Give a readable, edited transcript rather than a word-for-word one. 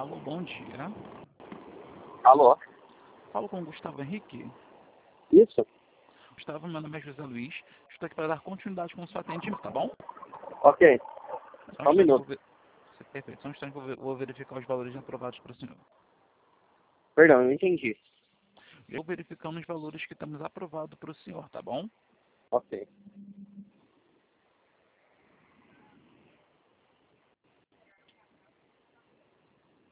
Alô, bom dia. Alô? Falo com o Gustavo Henrique. Isso? Gustavo, meu nome é José Luiz. Estou aqui para dar continuidade com o seu atendimento, tá bom? Ok. Só Só um minuto. Perfeito. Só um instante que eu vou verificar os valores aprovados para o senhor. Perdão, não entendi. Eu verificando os valores que temos aprovado para o senhor, tá bom? Ok.